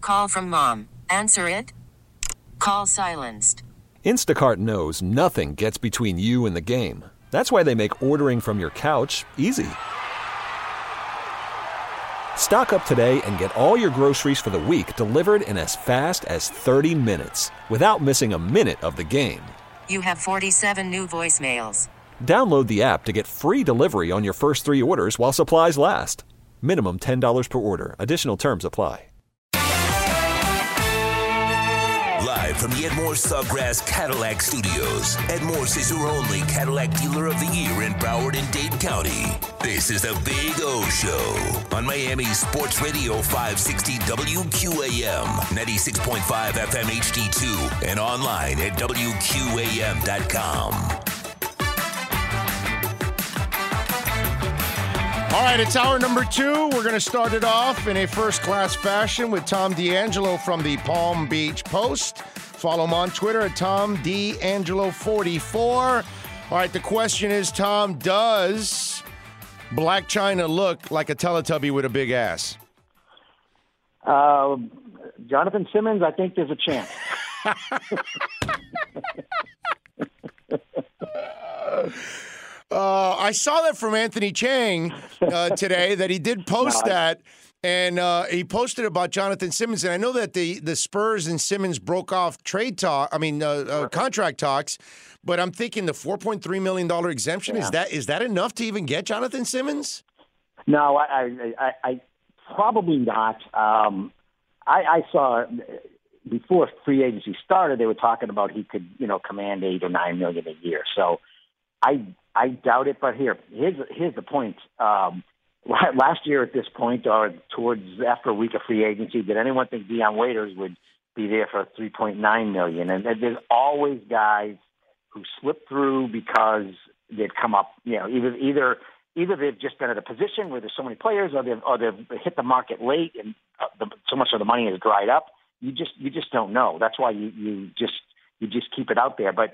Call from mom. Answer it. Call silenced. Instacart knows nothing gets between you and the game. That's why they make ordering from your couch easy. Stock up today and get all your groceries for the week delivered in as fast as 30 minutes without missing a minute of the game. You have 47 new voicemails. Download the app to get free delivery on your first 3 orders while supplies last. Minimum $10 per order. Additional terms apply. Live from the Ed Morse Sawgrass Cadillac Studios, Ed Morse is your only Cadillac dealer of the year in Broward and Dade County. This is the Big O Show on Miami Sports Radio 560 WQAM, 96.5 FM HD2, and online at WQAM.com. All right, it's hour number 2. We're going to start it off in a first-class fashion with Tom D'Angelo from the Palm Beach Post. Follow him on Twitter at TomD'Angelo44. All right, the question is, Tom, does Black China look like a Teletubby with a big ass? Jonathan Simmons, I think there's a chance. I saw that from Anthony Chang today, that he did post that, and he posted about Jonathan Simmons. And I know that the Spurs and Simmons broke off contract talks, but I'm thinking the $4.3 million exemption, is that enough to even get Jonathan Simmons? No, I probably not. I saw before free agency started, they were talking about he could, command $8 or $9 million a year. So I doubt it, but here's the point. Last year at this point, or towards after a week of free agency, did anyone think Dion Waiters would be there for $3.9 million? And there's always guys who slip through because they've come up, either they've just been at a position where there's so many players, or they've hit the market late and so much of the money has dried up. You just don't know. That's why you just keep it out there, but.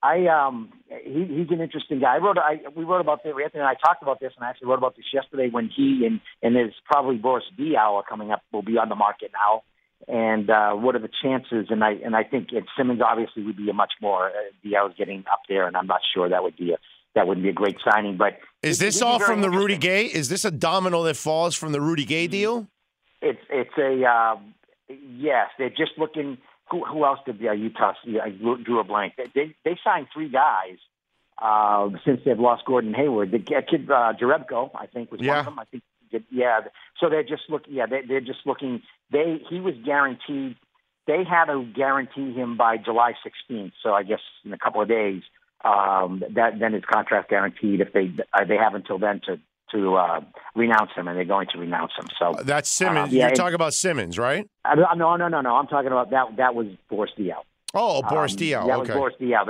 He's an interesting guy. We wrote about this. Anthony and I talked about this, and I actually wrote about this yesterday when he and there's probably Boris Diaw coming up will be on the market now. And what are the chances? And I think Simmons obviously would be a much more Diaw's getting up there, and I'm not sure that wouldn't be a great signing. But is this all from the Rudy Gay? Is this a domino that falls from the Rudy Gay deal? It's a yes. They're just looking. Who else did Utah? I drew a blank. They signed 3 guys since they've lost Gordon Hayward. The kid Jerebko, I think, was one of them. I think, So they're just looking. Yeah, they're just looking. He was guaranteed. They had to guarantee him by July 16th. So I guess in a couple of days, then his contract guaranteed. If they have until then to renounce him, and they're going to renounce him. So that's Simmons. You're talking about Simmons, right? No. I'm talking about that. That was Boris Diaw. Oh, Boris Diaw. That was Boris Diaw.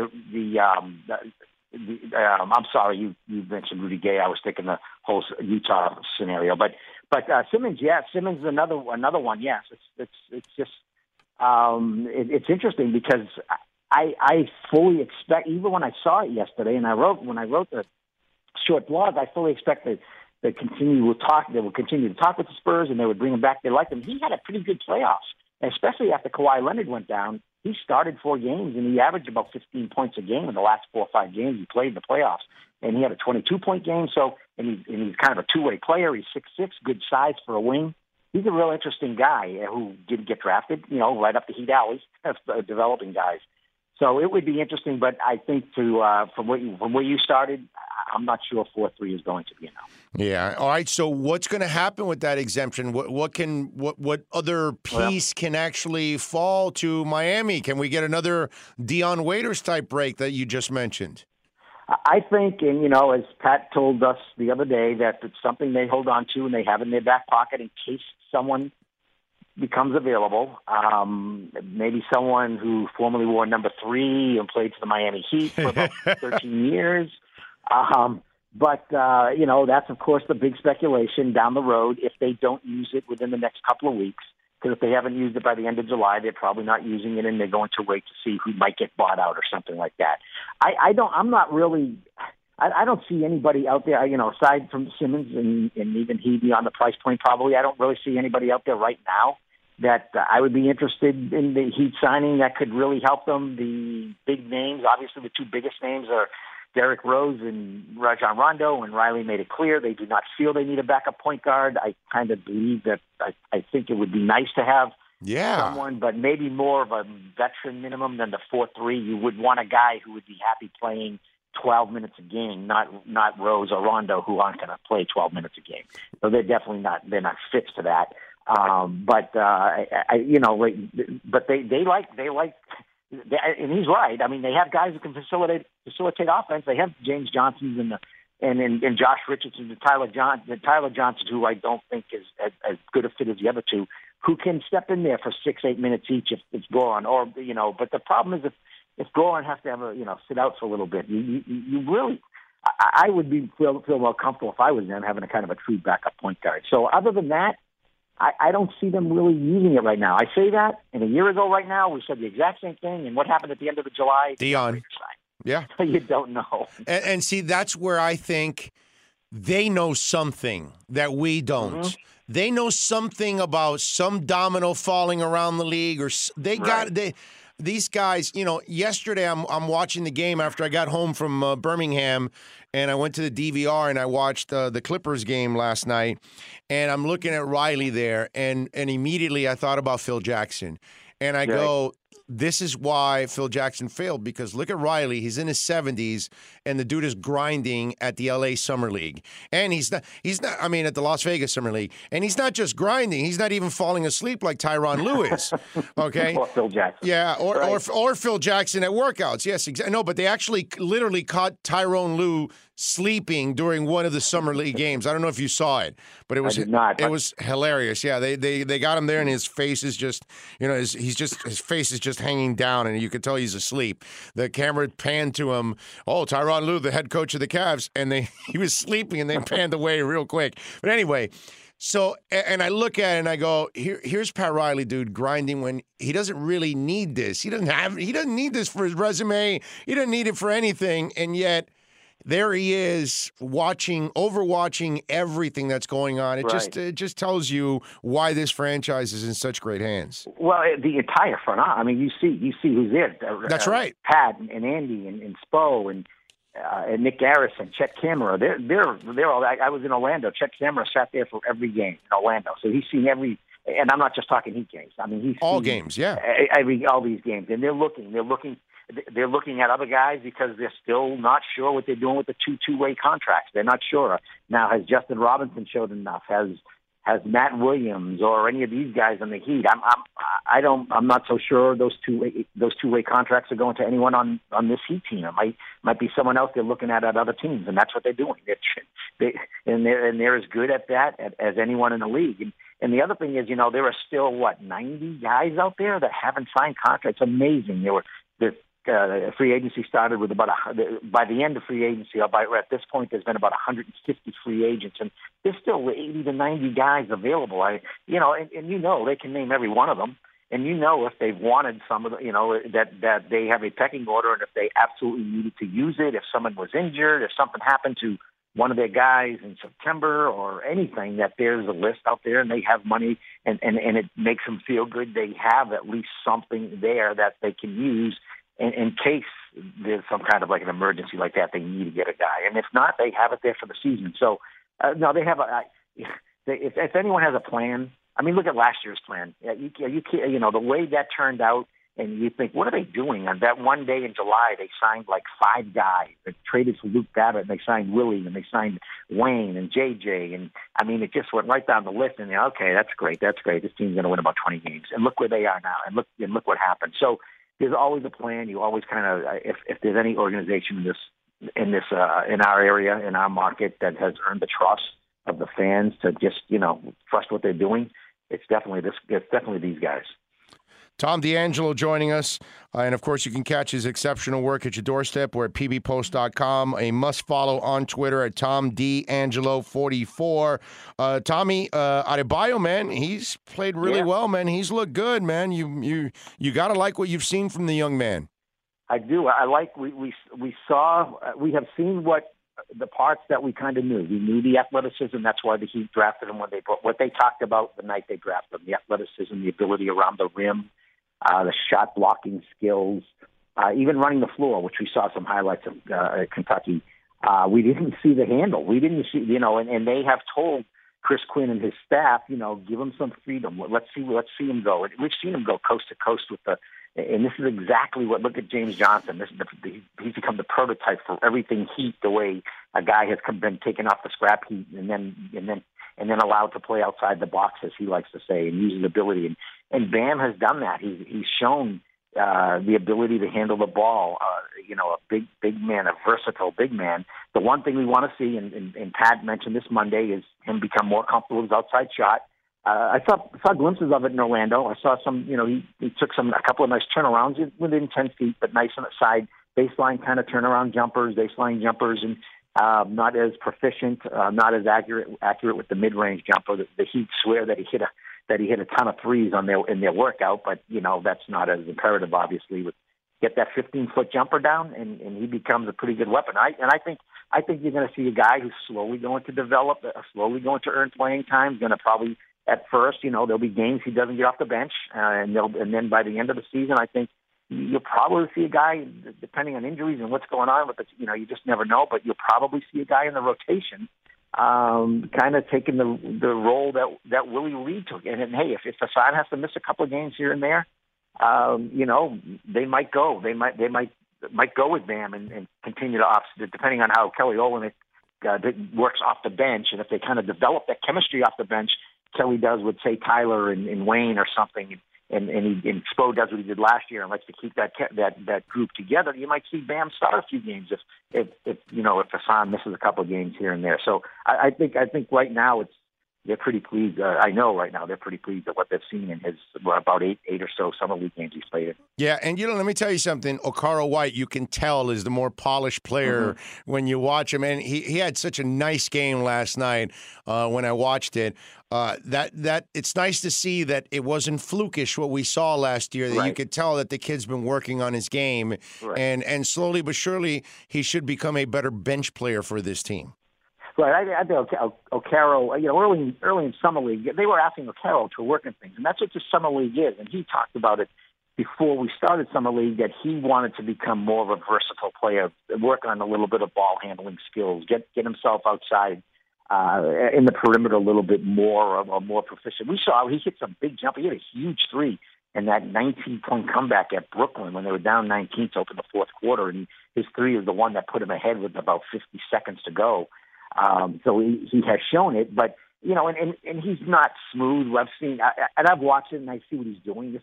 I'm sorry, you mentioned Rudy Gay. I was thinking the whole Utah scenario, but Simmons, Simmons is another one. Yes, it's just it's interesting because I fully expect, even when I saw it yesterday, and when I wrote the short blog, I fully expect that they will continue to talk with the Spurs, and they would bring him back. They liked him. He had a pretty good playoffs, especially after Kawhi Leonard went down. He started 4 games, and he averaged about 15 points a game in the last 4 or 5 games he played in the playoffs. And he had a 22-point game. And he's kind of a two-way player. He's 6'6", good size for a wing. He's a real interesting guy who didn't get drafted, right up the Heat alley, developing guys. So it would be interesting, but I think from where you started, I'm not sure 4-3 is going to be enough. Yeah. All right. So what's going to happen with that exemption? What other piece can actually fall to Miami? Can we get another Dion Waiters type break that you just mentioned? I think, and as Pat told us the other day, that it's something they hold on to and they have in their back pocket in case someone becomes available. Maybe someone who formerly wore number 3 and played for the Miami Heat for about 13 years. But that's, of course, the big speculation down the road if they don't use it within the next couple of weeks. Because if they haven't used it by the end of July, they're probably not using it, and they're going to wait to see who might get bought out or something like that. I don't see anybody out there, aside from Simmons and even he beyond the price point probably. I don't really see anybody out there right now that I would be interested in the Heat signing that could really help them. The big names, obviously the two biggest names are Derrick Rose and Rajon Rondo, and Riley made it clear they do not feel they need a backup point guard. I kind of believe that I think it would be nice to have someone, but maybe more of a veteran minimum than the 4-3. You would want a guy who would be happy playing 12 minutes a game, not Rose or Rondo, who aren't going to play 12 minutes a game. So they're definitely not fixed to that. But they like. And he's right. I mean, they have guys who can facilitate offense. They have James Johnson and Josh Richardson and Tyler Johnson, who I don't think is as good a fit as the other two, who can step in there for 6-8 minutes each if it's Goran. But the problem is if Goran has to have sit out for a little bit, you really. I would feel more comfortable if I was them having a kind of a true backup point guard. So other than that, I don't see them really using it right now. I say that, and a year ago right now, we said the exact same thing, and what happened at the end of the July? Dion. Yeah. You don't know. And see, that's where I think they know something that we don't. Mm-hmm. They know something about some domino falling around the league, or these guys, yesterday I'm watching the game after I got home from Birmingham, and I went to the DVR and I watched the Clippers game last night, and I'm looking at Riley there, and immediately I thought about Phil Jackson. And I go, this is why Phil Jackson failed, because look at Riley. He's in his 70s, and the dude is grinding at the L.A. Summer League. And he's not, at the Las Vegas Summer League. And he's not just grinding. He's not even falling asleep like Tyronn Lewis, okay? Or Phil Jackson. Yeah, or Phil Jackson at workouts. Yes, exactly. No, but they actually literally caught Tyronn Lue sleeping during one of the Summer League games. I don't know if you saw it, but it was it was hilarious. Yeah, they got him there, and his face is just, his face is just hanging down, and you could tell he's asleep. The camera panned to him. Oh, Tyronn Lue, the head coach of the Cavs, and he was sleeping, and they panned away real quick. But anyway. So, and I look at it and I go, here's Pat Riley, dude, grinding when he doesn't really need this. He doesn't need this for his resume. He doesn't need it for anything. And yet, there he is overwatching everything that's going on. It just tells you why this franchise is in such great hands. Well, the entire front. I mean, you see who's there. That's right. Pat and Andy and Spo and Nick Garris and Chet Kamara. They're all. I was in Orlando. Chet Kamara sat there for every game in Orlando, so he's seen every. And I'm not just talking Heat games. I mean, he's all seen games. Yeah, all these games, and they're looking at other guys because they're still not sure what they're doing with the two-way contracts. They're not sure. Now, has Justin Robinson showed enough? Has Matt Williams or any of these guys in the Heat? I'm not so sure those two-way contracts are going to anyone on this Heat team. It might be someone else they're looking at other teams, and that's what they're doing. They're as good at that as anyone in the league. And the other thing is, there are still 90 guys out there that haven't signed contracts. It's amazing. Free agency started with by the end of free agency, at this point, there's been about 150 free agents, and there's still 80 to 90 guys available. And they can name every one of them, and if they've wanted some of the, that they have a pecking order, and if they absolutely needed to use it, if someone was injured, if something happened to one of their guys in September or anything, that there's a list out there and they have money and it makes them feel good. They have at least something there that they can use in case there's some kind of an emergency like that. They need to get a guy. And if not, they have it there for the season. So, no, they have if anyone has a plan, I mean, look at last year's plan. You can't, the way that turned out, and you think, what are they doing? On that one day in July, they signed 5 guys. They traded for Luke Babbitt, and they signed Willie, and they signed Wayne and JJ. And, I mean, it just went right down the list. And, okay, that's great. This team's going to win about 20 games. And look where they are now, and look what happened. So there's always a plan. You always kind of, if there's any organization in our area, in our market that has earned the trust of the fans to just, trust what they're doing, it's definitely these guys. Tom D'Angelo joining us. And, of course, you can catch his exceptional work at your doorstep. We're at pbpost.com. A must-follow on Twitter at Tom D'Angelo 44. Tommy Adebayo, man, he's played really well, man. He's looked good, man. You got to like what you've seen from the young man. I do. I like we have seen what the parts that we kind of knew. We knew the athleticism. That's why the Heat drafted him what they talked about the night they drafted him, the athleticism, the ability around the rim, the shot blocking skills, even running the floor, which we saw some highlights of at Kentucky. We didn't see the handle. We didn't see, and they have told Chris Quinn and his staff, give him some freedom. Let's see him go. We've seen him go coast to coast and this is exactly what. Look at James Johnson. He's become the prototype for everything Heat. The way a guy has been taken off the scrap heap and then allowed to play outside the box, as he likes to say, and use his ability. And Bam has done that. He's shown the ability to handle the ball. A big man, a versatile big man. The one thing we want to see, and Pat mentioned this Monday, is him become more comfortable with his outside shot. I saw glimpses of it in Orlando. I saw some, he took a couple of nice turnarounds within 10 feet, but nice on the side, baseline kind of turnaround baseline jumpers, and not as proficient, not as accurate with the mid-range jumper. The Heat swear that he hit a ton of threes in their workout, but that's not as imperative, obviously. Get that 15-foot jumper down, and he becomes a pretty good weapon. I think you're going to see a guy who's slowly going to develop, slowly going to earn playing time. He's going to probably, at first, there'll be games he doesn't get off the bench, and then by the end of the season, I think you'll probably see a guy, depending on injuries and what's going on with it. You just never know, but you'll probably see a guy in the rotation kind of taking the role that Willie Reed took. And hey, if Hassan has to miss a couple of games here and there, they might go. They might go with Bam and continue to depending on how Kelly Olynyk works off the bench, and if they kind of develop that chemistry off the bench, Kelly does with, say, Tyler and Wayne or something, and Spo does what he did last year and likes to keep that group together. You might see Bam start a few games if Hassan misses a couple of games here and there. So I think right now they're pretty pleased. I know right now they're pretty pleased at what they've seen in his about eight or so summer league games he's played in. Yeah, and let me tell you something. Okaro White, you can tell, is the more polished player when you watch him, and he had such a nice game last night when I watched it. That it's nice to see that it wasn't flukish what we saw last year. That you could tell that the kid's been working on his game, and slowly but surely he should become a better bench player for this team. Right, I think Okaro, early in summer league, they were asking Okaro to work in things, and that's what the summer league is. And he talked about it before we started summer league, that he wanted to become more of a versatile player, work on a little bit of ball handling skills, get himself outside in the perimeter a little bit more, or more proficient. We saw he hit some big jump. He hit a huge three in that 19-point comeback at Brooklyn when they were down 19 to open the fourth quarter, and his three is the one that put him ahead with about 50 seconds to go. So he has shown it, but and he's not smooth. I've seen, and I've watched it, and I see what he's doing.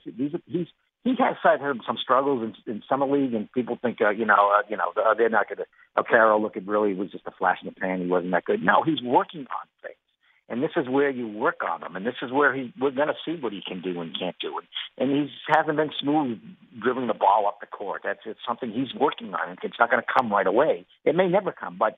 He has had some struggles in summer league, and people think they're not going to. Okaro was just a flash in the pan. He wasn't that good. No, he's working on things, and this is where you work on him, and this is where we're going to see what he can do and can't do. And he hasn't been smooth dribbling the ball up the court. It's something he's working on. It's not going to come right away. It may never come, but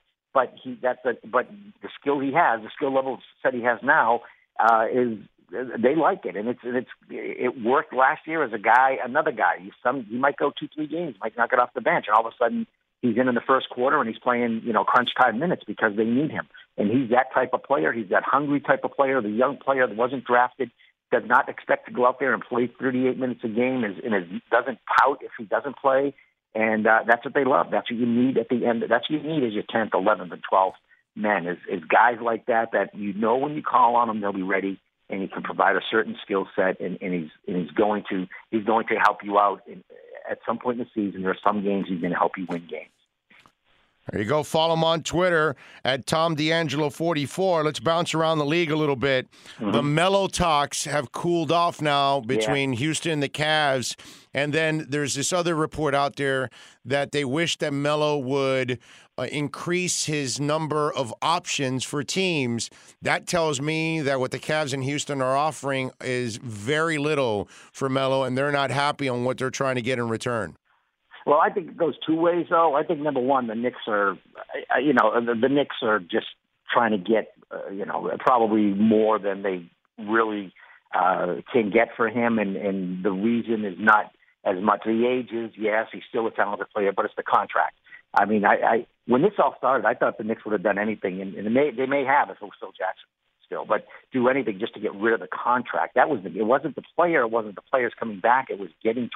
the skill he has, the skill level that he has now, is they like it, and it worked last year as another guy. He might go 2-3 games, might not get off the bench, and all of a sudden he's in the first quarter and he's playing crunch time minutes because they need him. And he's that type of player. He's that hungry type of player, the young player that wasn't drafted, does not expect to go out there and play 38 minutes a game, and doesn't pout if he doesn't play. And that's what they love. That's what you need at the end. That's what you need as your 10th, 11th, and 12th men is guys like that when you call on them, they'll be ready, and he can provide a certain skill set, and he's going to help you out at some point in the season. There are some games he's going to help you win games. There you go. Follow him on Twitter at TomDeangelo44. Let's bounce around the league a little bit. The Melo talks have cooled off now between Houston and the Cavs. And then there's this other report out there that they wish that Melo would increase his number of options for teams. That tells me that what the Cavs and Houston are offering is very little for Melo, and they're not happy on what they're trying to get in return. Well, I think it goes two ways, though. I think, number one, the Knicks are, the Knicks are just trying to get, probably more than they really can get for him. And the reason is not as much the age is, yes, he's still a talented player, but it's the contract. I mean, I when this all started, I thought the Knicks would have done anything, and they may have if it was Phil Jackson still, but do anything just to get rid of the contract. It wasn't the player, it wasn't the players coming back. It was getting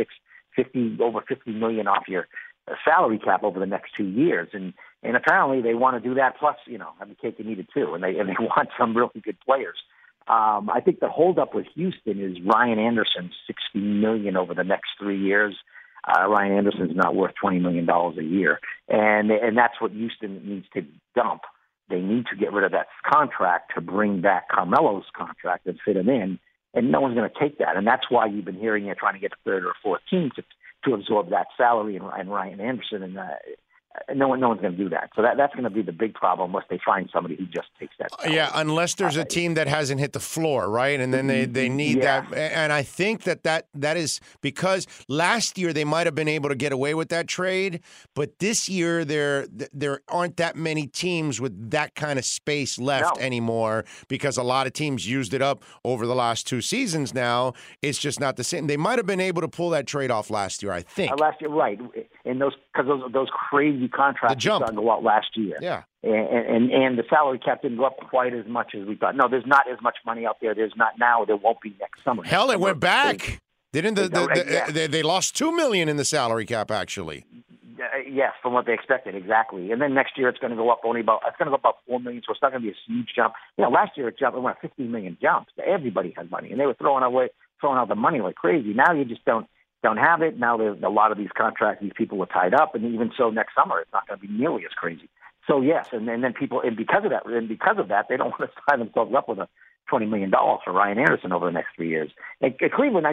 over $50 million off your salary cap over the next 2 years, and apparently they want to do that. Plus, have the cake and eat it too, and they want some really good players. I think the holdup with Houston is Ryan Anderson's $60 million over the next 3 years. Ryan Anderson's not worth $20 million a year, and that's what Houston needs to dump. They need to get rid of that contract to bring back Carmelo's contract and fit him in, and no one's going to take that. And that's why you've been hearing it trying to get a third or fourth team to absorb that salary and Ryan Anderson, and no one's going to do that. So that's going to be the big problem unless they find somebody who just takes that salary. Yeah, unless there's a team that hasn't hit the floor, right? And then they need that. And I think that is because last year they might have been able to get away with that trade, but this year there aren't that many teams with that kind of space left anymore because a lot of teams used it up over the last 2 seasons now. It's just not the same. They might have been able to pull that trade off last year, I think. Last year, right. And those crazy contracts started to go out last year. Yeah. And the salary cap didn't go up quite as much as we thought. No, there's not as much money out there. There's not now. There won't be next summer. Hell, it went back. Didn't they lost $2 million in the salary cap actually? Yes, from what they expected, exactly. And then next year it's going to go up about $4 million, so it's not going to be a huge jump. Last year it went a $15 million jump. Everybody has money, and they were throwing out the money like crazy. Now you just don't have it. Now there's a lot of these contracts, these people are tied up, and even so next summer it's not going to be nearly as crazy. So yes, and then people, and because of that, they don't want to tie themselves up with a $20 million for Ryan Anderson over the next 3 years. At Cleveland,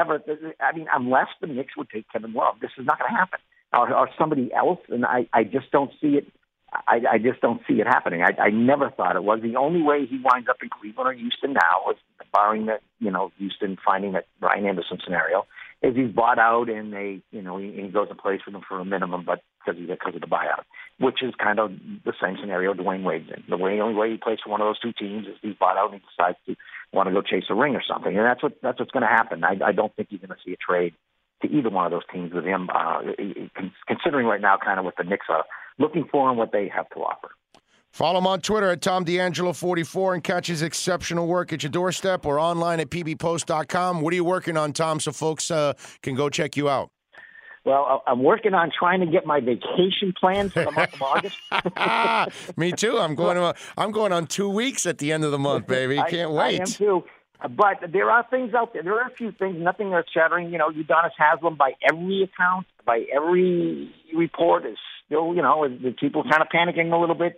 unless the Knicks would take Kevin Love, this is not going to happen. Or somebody else, and I just don't see it. I just don't see it happening. I never thought it was. The only way he winds up in Cleveland or Houston now, is barring that Houston finding that Ryan Anderson scenario, is he's bought out and he goes and plays for them for a minimum, but because of the buyout, which is kind of the same scenario Dwayne Wade's in. The only way he plays for one of those two teams is he's bought out and he decides to want to go chase a ring or something, and that's what's going to happen. I don't think you're going to see a trade to either one of those teams with him, considering right now kind of what the Knicks are looking for and what they have to offer. Follow him on Twitter at TomDeAngelo44 and catch his exceptional work at your doorstep or online at pbpost.com. What are you working on, Tom, so folks can go check you out? Well, I'm working on trying to get my vacation plans for the month of August. Me too. I'm going on 2 weeks at the end of the month, baby. Can't wait. I am too. But there are things out there. There are a few things, nothing earth-shattering. Udonis Haslem, by every account, by every report, is still, the people kind of panicking a little bit.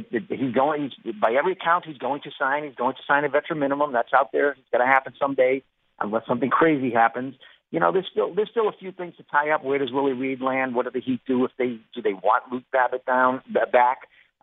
By every account, he's going to sign. He's going to sign a veteran minimum. That's out there. It's going to happen someday, unless something crazy happens. There's still a few things to tie up. Where does Willie Reed land? What do the Heat do do they want Luke Babbitt back?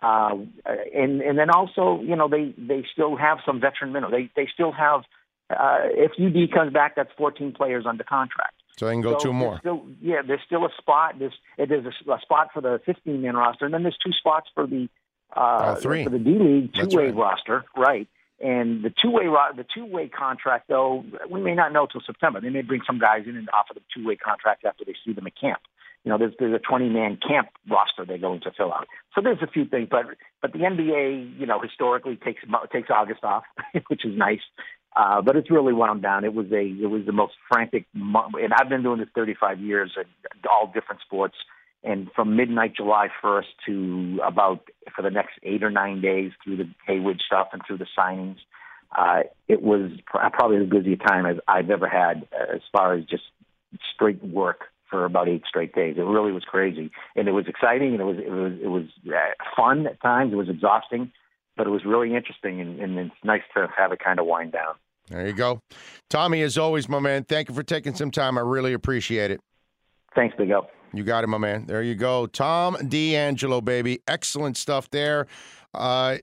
And then also, they still have some veteran minimum. They still have, if UD comes back, that's 14 players under contract. So they can go 2 more. There's still a spot. There's a spot for the 15-man roster, and then there's 2 spots for the 3 for the D-League two-way roster, right? And the two-way contract, though, we may not know till September. They may bring some guys in and offer the two-way contract after they see them at camp. There's a 20-man camp roster they're going to fill out. So there's a few things, but the NBA, historically takes August off, which is nice. But it's really wound down. It was the most frantic month, and I've been doing this 35 years at all different sports. And from midnight July 1st to about for the next 8 or 9 days through the Hayward stuff and through the signings, it was probably the busiest time as I've ever had as far as just straight work for about 8 straight days. It really was crazy, and it was exciting, and it was fun at times. It was exhausting, but it was really interesting, and it's nice to have it kind of wind down. There you go. Tommy, as always, my man, thank you for taking some time. I really appreciate it. Thanks, Big O. You got it, my man. There you go. Tom DeAngelo, baby. Excellent stuff there. I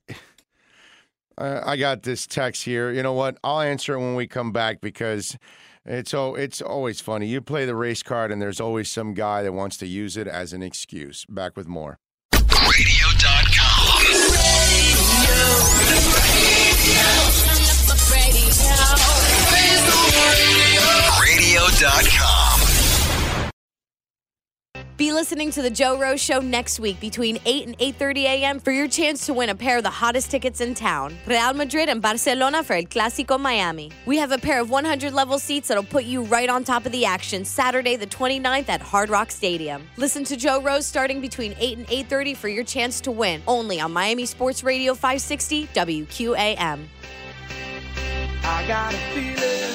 got this text here. You know what? I'll answer it when we come back because it's always funny. You play the race card, and there's always some guy that wants to use it as an excuse. Back with more. Radio.com. Radio.com. Be listening to The Joe Rose Show next week between 8 and 8:30 a.m. for your chance to win a pair of the hottest tickets in town. Real Madrid and Barcelona for El Clásico Miami. We have a pair of 100-level seats that'll put you right on top of the action Saturday the 29th at Hard Rock Stadium. Listen to Joe Rose starting between 8 and 8:30 for your chance to win. Only on Miami Sports Radio 560 WQAM. I got a feeling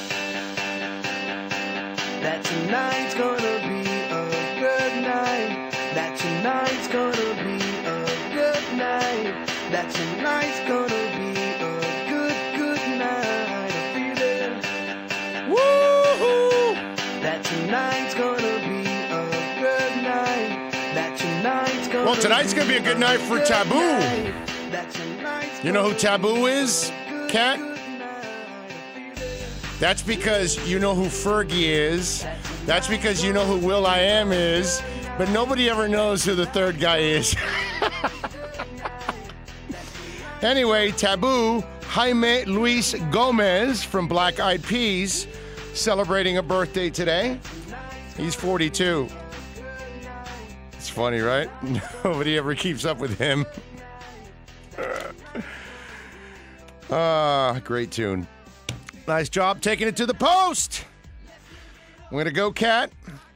that tonight's gonna be a good night. That tonight's gonna be a good night. That tonight's gonna be a good night. A feeling, woo-hoo, that tonight's gonna be a good night. That tonight's gonna. Well, tonight's gonna be a good night for Taboo. You know who Taboo is, Kat? That's because you know who Fergie is. That's because you know who Will.i.am is. But nobody ever knows who the third guy is. Anyway, Taboo, Jaime Luis Gomez from Black Eyed Peas, celebrating a birthday today. He's 42. It's funny, right? Nobody ever keeps up with him. Great tune. Nice job taking it to the post. Way to go, Kat.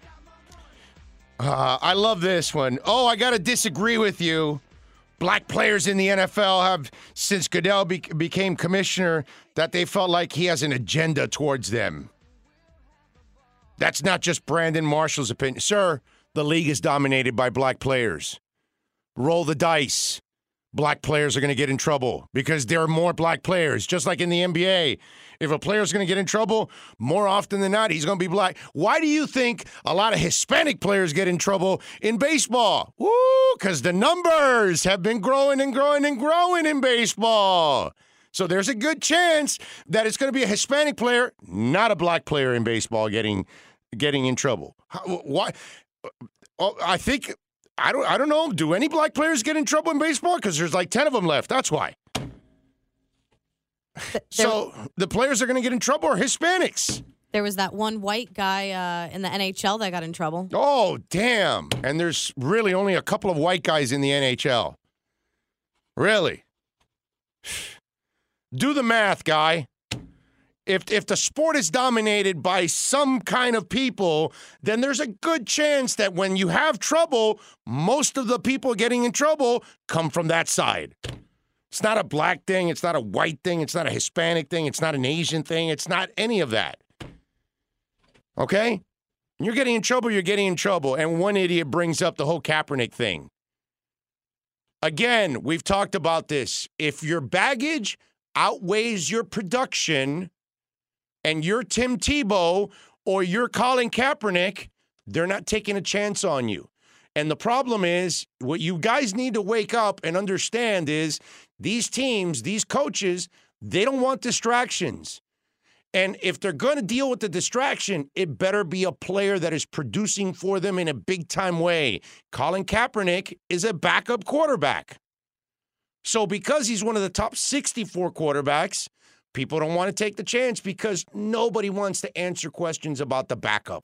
I love this one. Oh, I got to disagree with you. Black players in the NFL have, since Goodell became commissioner, that they felt like he has an agenda towards them. That's not just Brandon Marshall's opinion. Sir, the league is dominated by black players. Roll the dice. Black players are going to get in trouble because there are more black players, just like in the NBA. If a player's going to get in trouble, more often than not, he's going to be black. Why do you think a lot of Hispanic players get in trouble in baseball? Woo, because the numbers have been growing and growing and growing in baseball. So there's a good chance that it's going to be a Hispanic player, not a black player in baseball getting in trouble. Why? I think... I don't know. Do any black players get in trouble in baseball? Because there's like 10 of them left. That's why. So the players are going to get in trouble are Hispanics. There was that one white guy in the NHL that got in trouble. Oh, damn. And there's really only a couple of white guys in the NHL. Really? Do the math, guy. If the sport is dominated by some kind of people, then there's a good chance that when you have trouble, most of the people getting in trouble come from that side. It's not a black thing. It's not a white thing. It's not a Hispanic thing. It's not an Asian thing. It's not any of that. Okay? You're getting in trouble, you're getting in trouble. And one idiot brings up the whole Kaepernick thing. Again, we've talked about this. If your baggage outweighs your production, and you're Tim Tebow or you're Colin Kaepernick, they're not taking a chance on you. And the problem is, what you guys need to wake up and understand is these teams, these coaches, they don't want distractions. And if they're going to deal with the distraction, it better be a player that is producing for them in a big-time way. Colin Kaepernick is a backup quarterback. So because he's one of the top 64 quarterbacks, people don't want to take the chance because nobody wants to answer questions about the backup.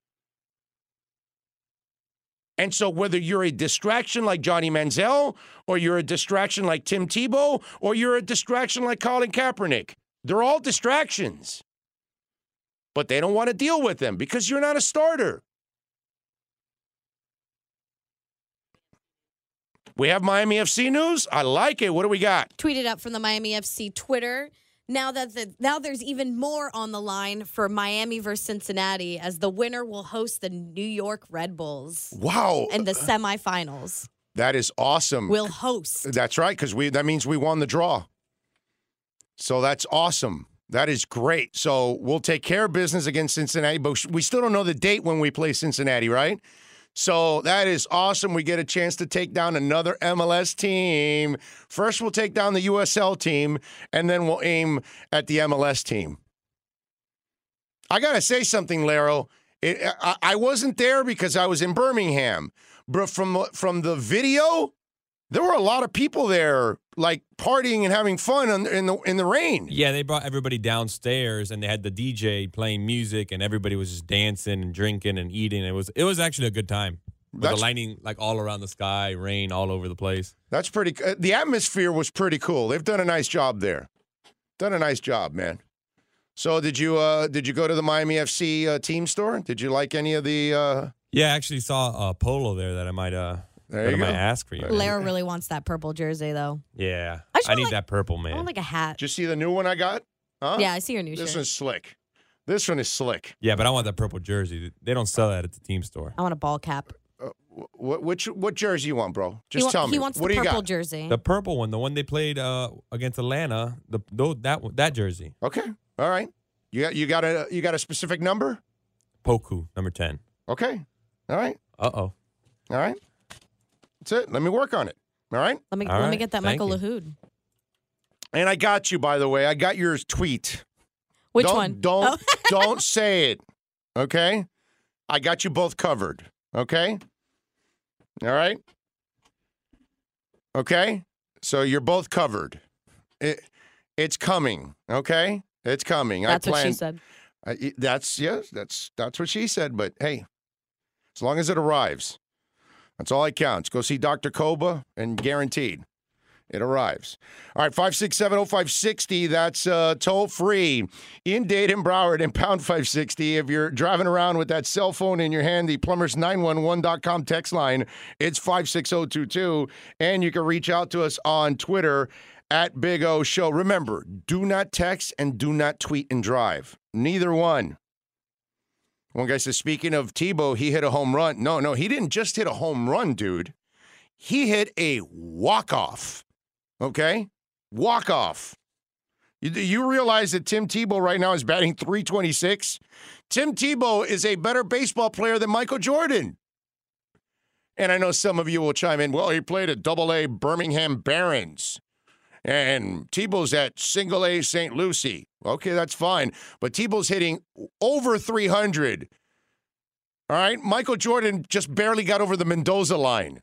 And so whether you're a distraction like Johnny Manziel, or you're a distraction like Tim Tebow, or you're a distraction like Colin Kaepernick, they're all distractions. But they don't want to deal with them because you're not a starter. We have Miami FC news. I like it. What do we got? Tweeted up from the Miami FC Twitter. Now there's even more on the line for Miami versus Cincinnati, as the winner will host the New York Red Bulls. Wow. In the semifinals. That is awesome. We'll host. That's right, because that means we won the draw. So that's awesome. That is great. So we'll take care of business against Cincinnati, but we still don't know the date when we play Cincinnati, right? So that is awesome. We get a chance to take down another MLS team. First, we'll take down the USL team, and then we'll aim at the MLS team. I got to say something, Laro. I wasn't there because I was in Birmingham. But from the video, there were a lot of people there, like partying and having fun in the rain. Yeah, they brought everybody downstairs, and they had the DJ playing music, and everybody was just dancing and drinking and eating. It was actually a good time. With the lightning like all around the sky, rain all over the place. That's pretty. The atmosphere was pretty cool. They've done a nice job there. Done a nice job, man. So did you go to the Miami FC team store? Did you like any of the? Yeah, I actually saw a polo there that I might ask for you. Lara really wants that purple jersey though. Yeah, I need that purple, man. I want like a hat. Did you see the new one I got? Huh? Yeah, I see your new This shirt. one's slick. This one is slick. Yeah, but I want that purple jersey. They don't sell that at the team store. I want a ball cap. What jersey you want, bro? Just tell me. He wants what the do you purple got? jersey. The purple one, the one they played against Atlanta. That jersey. Okay. All right. You got a specific number? Poku, number 10. Okay. All right. Uh-oh. All right. That's it. Let me work on it. All right. Let me get that Thank Michael you. Lahoud. And I got you, by the way. I got your tweet. Which one? Don't say it. Okay? I got you both covered. Okay? All right? Okay? So you're both covered. It's coming. Okay? It's coming. That's what she said. That's what she said. But hey, as long as it arrives, that's all that counts. Go see Dr. Koba, and guaranteed it arrives. All right, 567-0560. That's toll free in Dayton, Broward, and pound 560. If you're driving around with that cell phone in your hand, the plumbers911.com text line, it's 56022. And you can reach out to us on Twitter at Big O Show. Remember, do not text and do not tweet and drive. Neither one. One guy says, speaking of Tebow, he hit a home run. No, he didn't just hit a home run, dude. He hit a walk-off. Okay? Walk-off. You realize that Tim Tebow right now is batting .326? Tim Tebow is a better baseball player than Michael Jordan. And I know some of you will chime in, well, he played at AA Birmingham Barons. And Tebow's at single A St. Lucie. Okay, that's fine. But Tebow's hitting over 300. All right? Michael Jordan just barely got over the Mendoza line.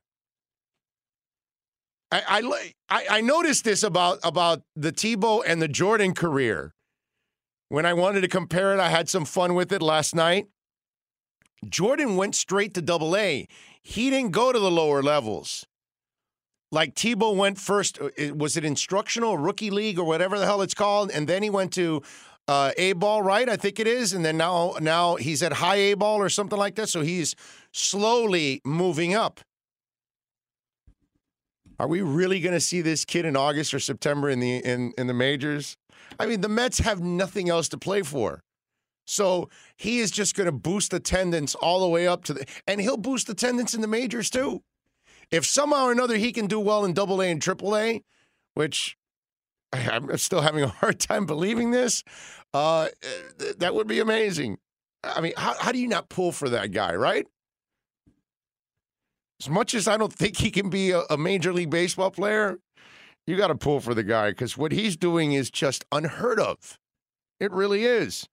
I noticed this about the Tebow and the Jordan career. When I wanted to compare it, I had some fun with it last night. Jordan went straight to AA. He didn't go to the lower levels. Like Tebow went first, was it instructional, rookie league, or whatever the hell it's called? And then he went to A-ball, right? I think it is. And then now he's at high A-ball or something like that. So he's slowly moving up. Are we really going to see this kid in August or September in the majors? I mean, the Mets have nothing else to play for. So he is just going to boost attendance all the way up to and he'll boost attendance in the majors too. If somehow or another he can do well in AA and AAA, which I'm still having a hard time believing this, that would be amazing. I mean, how do you not pull for that guy, right? As much as I don't think he can be a Major League Baseball player, you got to pull for the guy because what he's doing is just unheard of. It really is.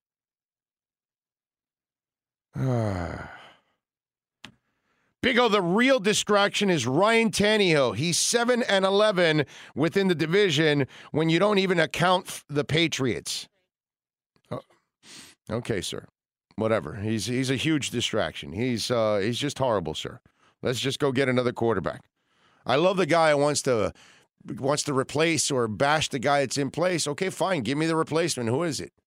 Big O, the real distraction is Ryan Tannehill. He's 7-11 within the division when you don't even account the Patriots. Oh, okay, sir. Whatever. He's a huge distraction. He's just horrible, sir. Let's just go get another quarterback. I love the guy who wants to replace or bash the guy that's in place. Okay, fine. Give me the replacement. Who is it?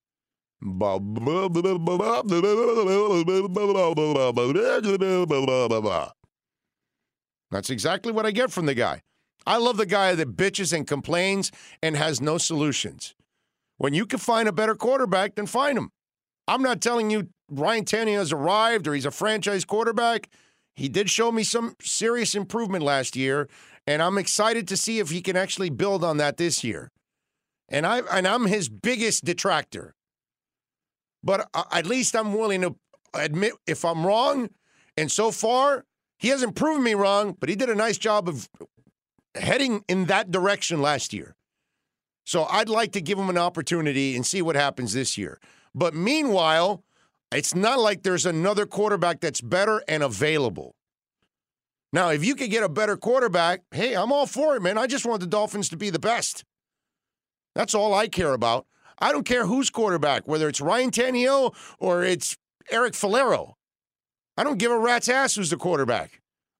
That's exactly what I get from the guy. I love the guy that bitches and complains and has no solutions. When you can find a better quarterback, then find him. I'm not telling you Ryan Tannehill has arrived or he's a franchise quarterback. He did show me some serious improvement last year, and I'm excited to see if he can actually build on that this year. And I'm his biggest detractor. But at least I'm willing to admit if I'm wrong. And so far, he hasn't proven me wrong, but he did a nice job of heading in that direction last year. So I'd like to give him an opportunity and see what happens this year. But meanwhile, it's not like there's another quarterback that's better and available. Now, if you could get a better quarterback, hey, I'm all for it, man. I just want the Dolphins to be the best. That's all I care about. I don't care who's quarterback, whether it's Ryan Tannehill or it's Eric Falero. I don't give a rat's ass who's the quarterback.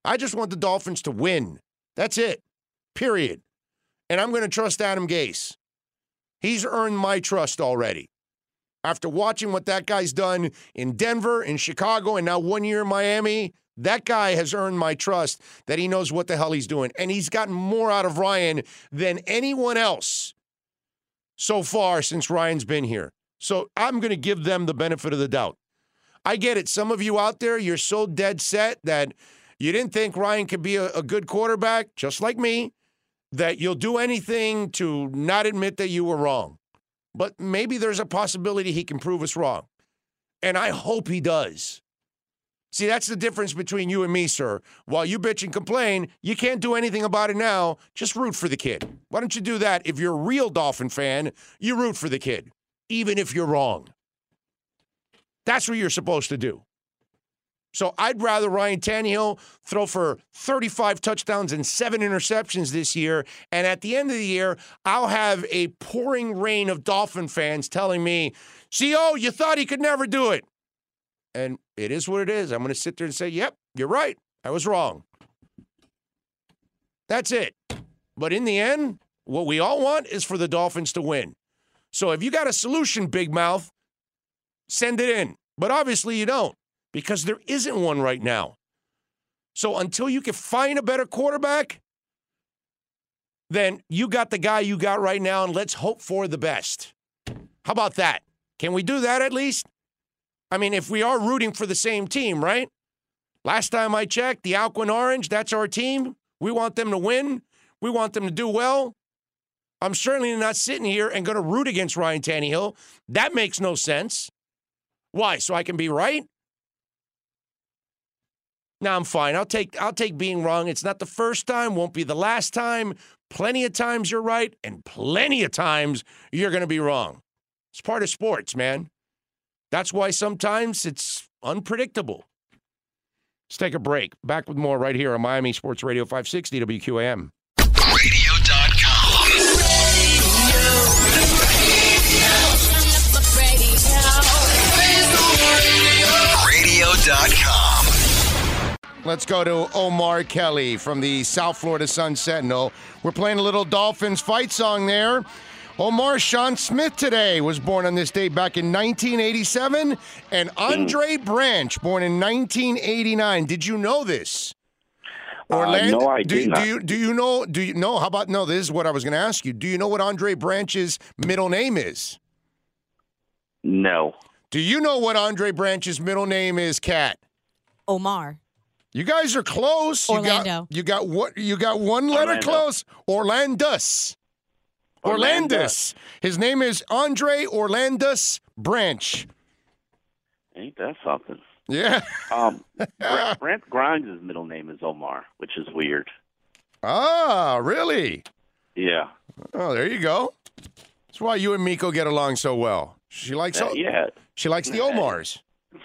I just want the Dolphins to win. That's it. Period. And I'm going to trust Adam Gase. He's earned my trust already. After watching what that guy's done in Denver, in Chicago, and now 1 year in Miami, that guy has earned my trust that he knows what the hell he's doing. And he's gotten more out of Ryan than anyone else so far since Ryan's been here. So I'm going to give them the benefit of the doubt. I get it. Some of you out there, you're so dead set that you didn't think Ryan could be a good quarterback, just like me, that you'll do anything to not admit that you were wrong. But maybe there's a possibility he can prove us wrong. And I hope he does. See, that's the difference between you and me, sir. While you bitch and complain, you can't do anything about it now. Just root for the kid. Why don't you do that? If you're a real Dolphin fan, you root for the kid, even if you're wrong. That's what you're supposed to do. So I'd rather Ryan Tannehill throw for 35 touchdowns and 7 interceptions this year, and at the end of the year, I'll have a pouring rain of Dolphin fans telling me, CO, you thought he could never do it. And it is what it is. I'm going to sit there and say, yep, you're right. I was wrong. That's it. But in the end, what we all want is for the Dolphins to win. So if you got a solution, Big Mouth, send it in. But obviously you don't, because there isn't one right now. So until you can find a better quarterback, then you got the guy you got right now, and let's hope for the best. How about that? Can we do that at least? I mean, if we are rooting for the same team, right? Last time I checked, the Alcuin Orange, that's our team. We want them to win. We want them to do well. I'm certainly not sitting here and going to root against Ryan Tannehill. That makes no sense. Why? So I can be right? No, I'm fine. I'll take being wrong. It's not the first time, won't be the last time. Plenty of times you're right, and plenty of times you're going to be wrong. It's part of sports, man. That's why sometimes it's unpredictable. Let's take a break. Back with more right here on Miami Sports Radio 560 WQAM. Radio.com. Radio.com. Let's go to Omar Kelly from the South Florida Sun Sentinel. We're playing a little Dolphins fight song there. Omar, Sean Smith today was born on this date back in 1987, and Andre Branch born in 1989. Did you know this? Orlando, no, I did not. Do you know? How about no? This is what I was going to ask you. Do you know what Andre Branch's middle name is? No. Do you know what Andre Branch's middle name is, Kat? Omar. You guys are close. Orlando. You got one letter close. Orlandus. Orlandus. His name is Andre Orlandus Branch. Ain't that something? Yeah. Brent Grimes' middle name is Omar, which is weird. Ah, really? Yeah. Oh, there you go. That's why you and Miko get along so well. She likes She likes the Omars.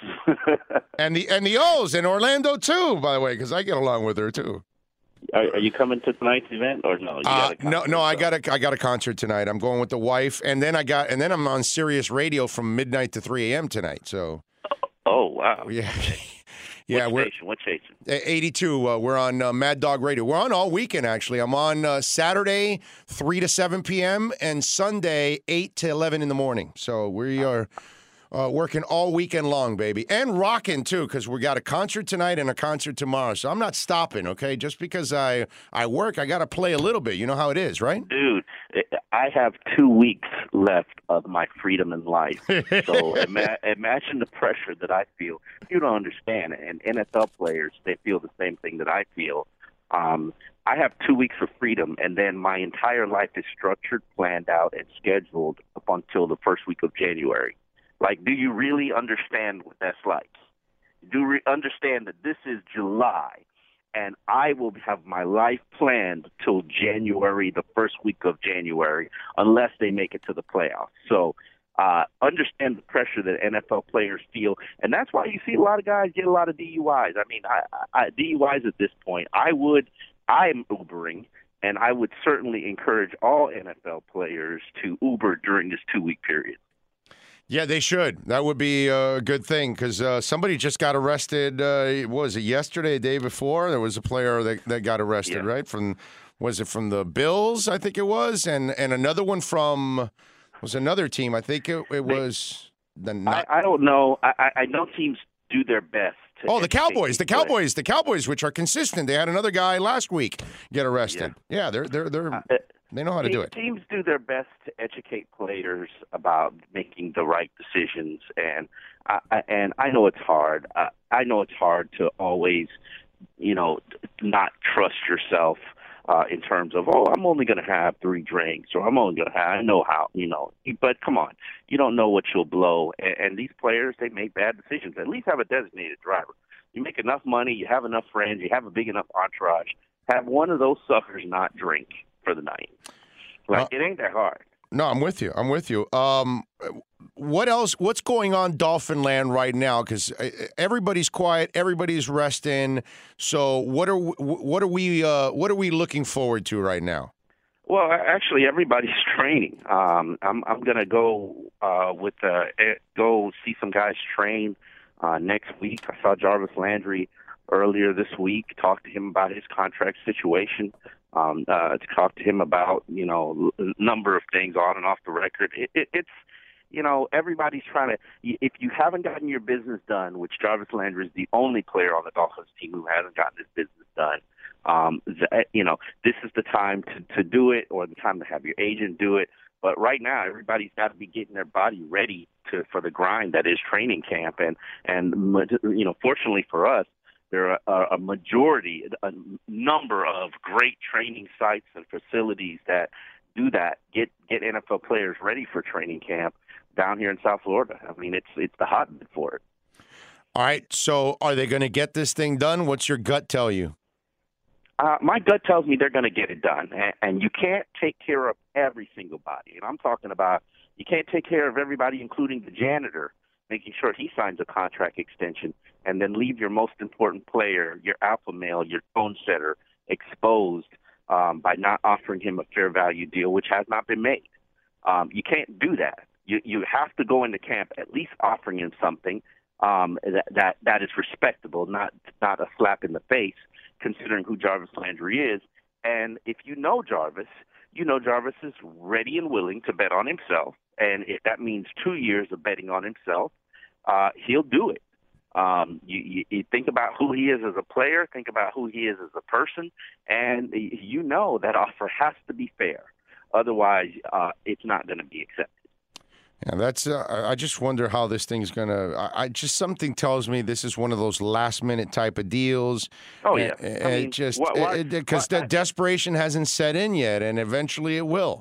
and the O's in Orlando too, by the way, because I get along with her too. Are you coming to tonight's event or no? No. I got a concert tonight. I'm going with the wife, and then I'm on Sirius Radio from midnight to 3 a.m. tonight. So. Oh wow. Yeah. Yeah. What station? 82. We're on Mad Dog Radio. We're on all weekend actually. I'm on Saturday 3 to 7 p.m. and Sunday 8 to 11 in the morning. So we are. Working all weekend long, baby. And rocking, too, because we got a concert tonight and a concert tomorrow. So I'm not stopping, okay? Just because I work, I got to play a little bit. You know how it is, right? Dude, I have 2 weeks left of my freedom in life. So imagine the pressure that I feel. You don't understand. And NFL players, they feel the same thing that I feel. I have 2 weeks of freedom, and then my entire life is structured, planned out, and scheduled up until the first week of January. Like, do you really understand what that's like? Do you understand that this is July, and I will have my life planned till January, the first week of January, unless they make it to the playoffs. So understand the pressure that NFL players feel, and that's why you see a lot of guys get a lot of DUIs. I mean, DUIs at this point, I'm Ubering, and I would certainly encourage all NFL players to Uber during this 2-week period. Yeah, they should. That would be a good thing because somebody just got arrested. What was it yesterday, the day before? There was a player that got arrested, right? Was it from the Bills? I think it was, and another one from was another team. I think it was the. I don't know. I know teams do their best. The Cowboys. The Cowboys, which are consistent. They had another guy last week get arrested. Yeah, they know how to do it. Teams do their best to educate players about making the right decisions, and I know it's hard. I know it's hard to always, not trust yourself in terms of, I'm only going to have 3 drinks, or I'm only going to have. I know how, But come on, you don't know what you'll blow. And these players, they make bad decisions. At least have a designated driver. You make enough money, you have enough friends, you have a big enough entourage. Have one of those suckers not drink for the night. It ain't that hard. No, I'm with you. What else? What's going on Dolphin Land right now? Because everybody's quiet, everybody's resting. So what are we looking forward to right now? Well, actually, everybody's training. I'm gonna go go see some guys train next week. I saw Jarvis Landry earlier this week. Talked to him about his contract situation. To talk to him about, a number of things on and off the record. It's, everybody's trying to, if you haven't gotten your business done, which Jarvis Landry is the only player on the Dolphins team who hasn't gotten his business done, this is the time to do it, or the time to have your agent do it. But right now, everybody's got to be getting their body ready for the grind that is training camp. And fortunately for us, there are a number of great training sites and facilities that do that, get NFL players ready for training camp down here in South Florida. I mean, it's the hotbed for it. All right, so are they going to get this thing done? What's your gut tell you? My gut tells me they're going to get it done, and you can't take care of every single body. And I'm talking about you can't take care of everybody, including the janitor, making sure he signs a contract extension, and then leave your most important player, your alpha male, your tone setter, exposed by not offering him a fair value deal, which has not been made. You can't do that. You have to go into camp at least offering him something that is respectable, not a slap in the face, considering who Jarvis Landry is. And if you know Jarvis is ready and willing to bet on himself, and if that means 2 years of betting on himself, he'll do it. You think about who he is as a player, think about who he is as a person, and that offer has to be fair. Otherwise, it's not going to be accepted. Yeah, that's. I just wonder how this thing's gonna. Something tells me this is one of those last-minute type of deals. Oh yeah, because the desperation hasn't set in yet, and eventually it will.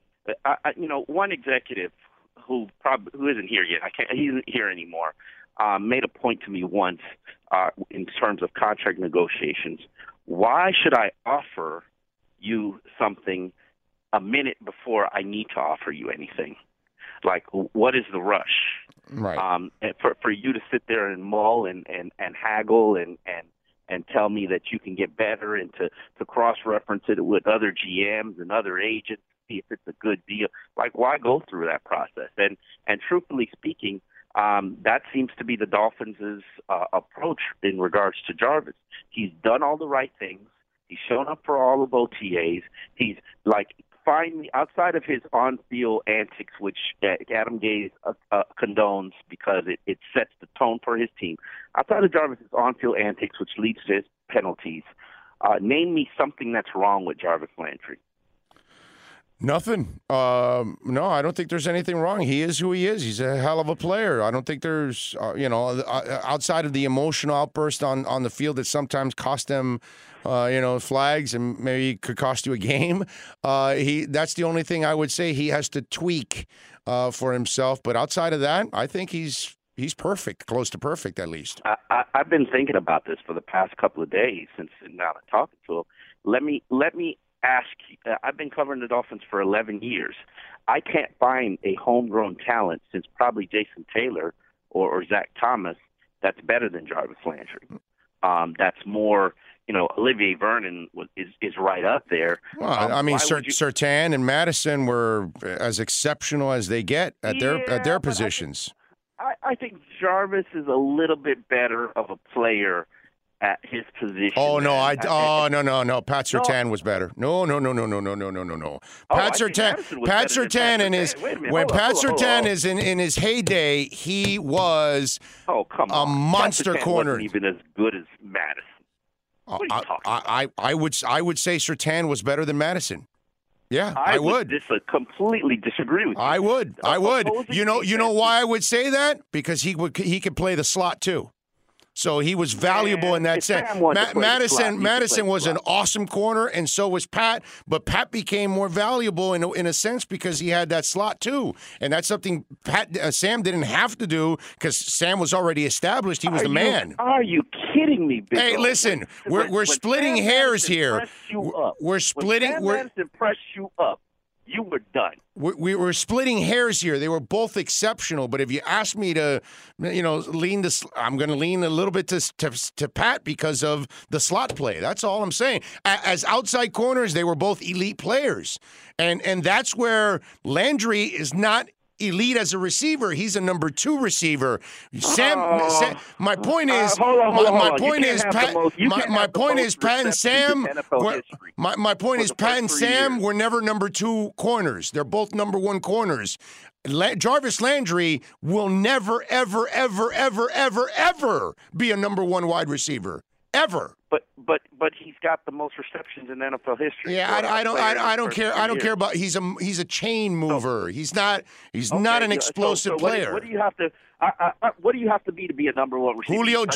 One executive who isn't here yet. He isn't here anymore. Made a point to me once in terms of contract negotiations. Why should I offer you something a minute before I need to offer you anything? Like, what is the rush? Right. For you to sit there and mull and haggle and tell me that you can get better and to cross-reference it with other GMs and other agents, see if it's a good deal. Like, why go through that process? And truthfully speaking, that seems to be the Dolphins' approach in regards to Jarvis. He's done all the right things. He's shown up for all of OTAs. He's finally, outside of his on-field antics, which Adam Gase condones because it sets the tone for his team, outside of Jarvis' on-field antics, which leads to his penalties, name me something that's wrong with Jarvis Landry. Nothing. No, I don't think there's anything wrong. He is who he is. He's a hell of a player. I don't think there's, outside of the emotional outburst on the field that sometimes cost them, flags and maybe could cost you a game. That's the only thing I would say he has to tweak for himself. But outside of that, I think he's perfect, close to perfect at least. I've been thinking about this for the past couple of days since sitting down and talking to him. Let me ask you, I've been covering the Dolphins for 11 years. I can't find a homegrown talent since probably Jason Taylor or Zach Thomas that's better than Jarvis Landry. That's more, Olivier Vernon is right up there. Well, I mean, Surtain and Madison were as exceptional as they get at their positions. I think Jarvis is a little bit better of a player at his position. Oh no! No. Pat Surtain was better. No. Pat Surtain is in his heyday. He was a monster corner. Wasn't even as good as Madison. What are you talking about? I would say Surtain was better than Madison. Yeah, I would. Completely disagree with you. I would. You know why I would say that? Because he could play the slot too. So he was valuable in that sense. Madison was an awesome corner, and so was Pat. But Pat became more valuable in a sense because he had that slot too, and that's something Sam didn't have to do because Sam was already established. He was the man. Are you kidding me, Big Hey, listen, we're splitting hairs here. We're splitting. Madison pressed you up. You were done. We were splitting hairs here. They were both exceptional, but if you ask me to, lean this, I'm going to lean a little bit to Pat because of the slot play. That's all I'm saying. As outside corners, they were both elite players, and that's where Landry is not elite as a receiver. He's a number 2 receiver. My point is, Pat and Sam. My point is, Pat and Sam were never number 2 corners. They're both number 1 corners. Jarvis Landry will never, ever, ever, ever, ever, ever be a number 1 wide receiver. Ever. But he's got the most receptions in NFL history. Yeah, I don't care. I don't care about. He's a chain mover. He's not an explosive player. What do you have to? What do you have to be a number 1 receiver? Julio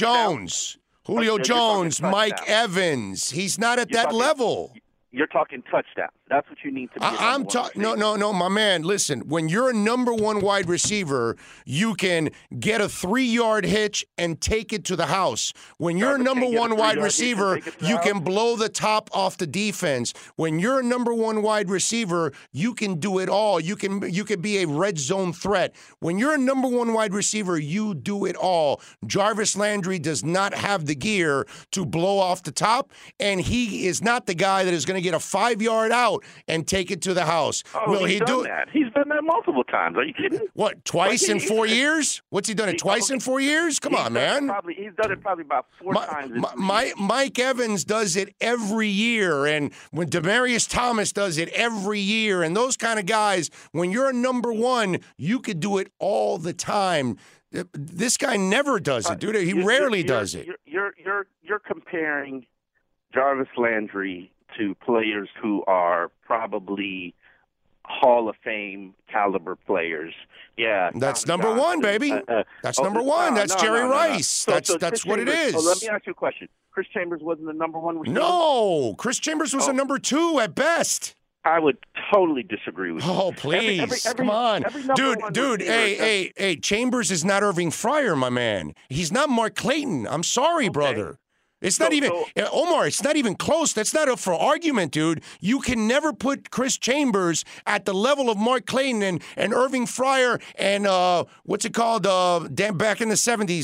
Jones, Mike Evans. He's not at that level. You're talking touchdowns. That's what you need to be. I'm talking. No, my man. Listen, when you're a number 1 wide receiver, you can get a 3-yard hitch and take it to the house. When you're a number 1 wide receiver, you can blow the top off the defense. When you're a number 1 wide receiver, you can do it all. You can be a red zone threat. When you're a number 1 wide receiver, you do it all. Jarvis Landry does not have the gear to blow off the top, and he is not the guy that is going to get a 5-yard out and take it to the house. Will he do that? He's done that multiple times. Are you kidding? What, twice in 4 years? What's he done it twice in 4 years? Come on, man. He's done it probably about 4 times. Mike Evans does it every year, and when Demaryius Thomas does it every year, and those kind of guys, when you're a number 1, you could do it all the time. This guy never does it, dude. He rarely does it. You're comparing Jarvis Landry to players who are probably Hall of Fame caliber players. Yeah, that's number 1, baby. That's number 1. That's Jerry Rice. That's what it is. So let me ask you a question. Chris Chambers wasn't the number 1 receiver? No, Chris Chambers was a number 2 at best. I would totally disagree with you. Oh, please. Come on. Dude, hey, Chambers is not Irving Fryer, my man. He's not Mark Clayton. I'm sorry, brother. It's not even, Omar, it's not even close. That's not up for argument, dude. You can never put Chris Chambers at the level of Mark Clayton and Irving Fryer and, what's it called, back in the 70s,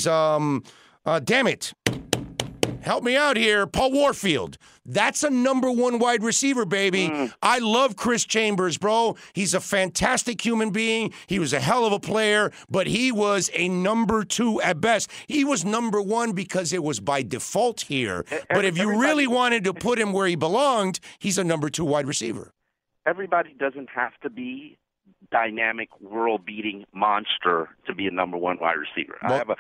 damn it. Help me out here, Paul Warfield. That's a number 1 wide receiver, baby. I love Chris Chambers, bro. He's a fantastic human being. He was a hell of a player, but he was a number 2 at best. He was number 1 because it was by default here. But if you really wanted to put him where he belonged, he's a number 2 wide receiver. Everybody doesn't have to be dynamic, world-beating monster to be a number 1 wide receiver.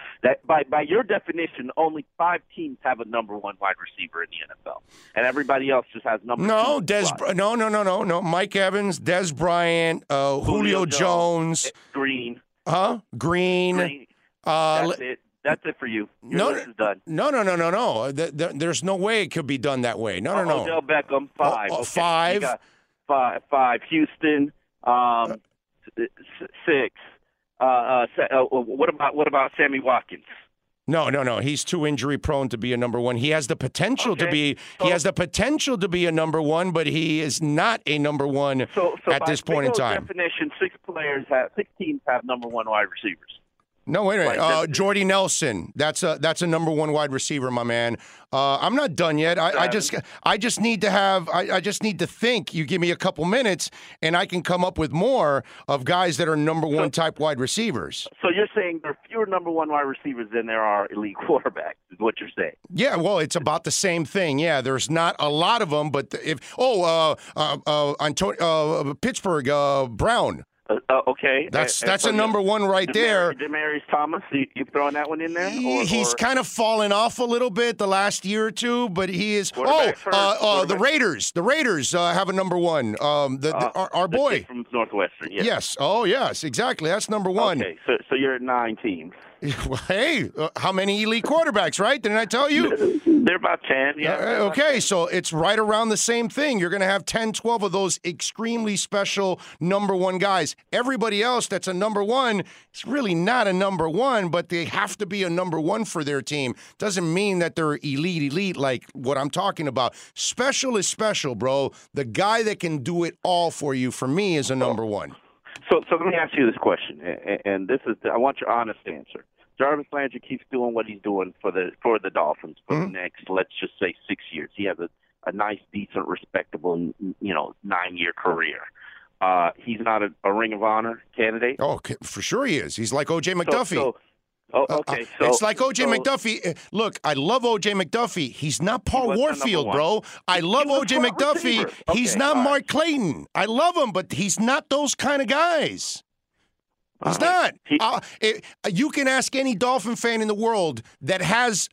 By your definition, only 5 teams have a number 1 wide receiver in the NFL, and everybody else just has number 2. No. Mike Evans, Dez Bryant, Julio Jones, Green. Green. That's it. That's it for you. Your list is done. No. There's no way it could be done that way. No. Odell Beckham, 5. Okay. 5. You got 5. Houston. 6. What about Sammy Watkins? No. He's too injury prone to be a number 1. He has the potential to be. He has the potential to be a number 1, but he is not a number 1 at this point in time. Definition: 6 teams have number 1 wide receivers. No, wait a minute. Like, Jordy Nelson. That's a number one wide receiver, my man. I'm not done yet. I just need to think. You give me a couple minutes, and I can come up with more of guys that are number one type wide receivers. So you're saying there are fewer number one wide receivers than there are elite quarterbacks, is what you're saying? Yeah, well, it's about the same thing. Yeah, there's not a lot of them, but Pittsburgh Brown. Okay. That's a number one right there. Demaryius Thomas, you throwing that one in there? He's kind of fallen off a little bit the last year or two, but he is. The Raiders. The Raiders have a number one. Our boy from Northwestern. Yes. Yes. Oh, yes. Exactly. That's number one. Okay. So you're at 9 teams. Hey, how many elite quarterbacks, right? Didn't I tell you? They're about 10, yeah. Okay, so it's right around the same thing. You're going to have 10, 12 of those extremely special number one guys. Everybody else that's a number one is really not a number one, but they have to be a number one for their team. Doesn't mean that they're elite like what I'm talking about. Special is special, bro. The guy that can do it all for you, for me, is a number one. So let me ask you this question, and this is I want your honest answer. Jarvis Landry keeps doing what he's doing for the Dolphins for the next, let's just say, 6 years. He has a nice, decent, respectable, 9-year career. He's not a Ring of Honor candidate. Oh, for sure he is. He's like O.J. McDuffie. Okay. It's like O.J. McDuffie. Look, I love O.J. McDuffie. He's not Paul Warfield, bro. I love O.J. McDuffie. Receiver. He's not Mark Clayton. I love him, but he's not those kind of guys. He's not. You can ask any Dolphin fan in the world that has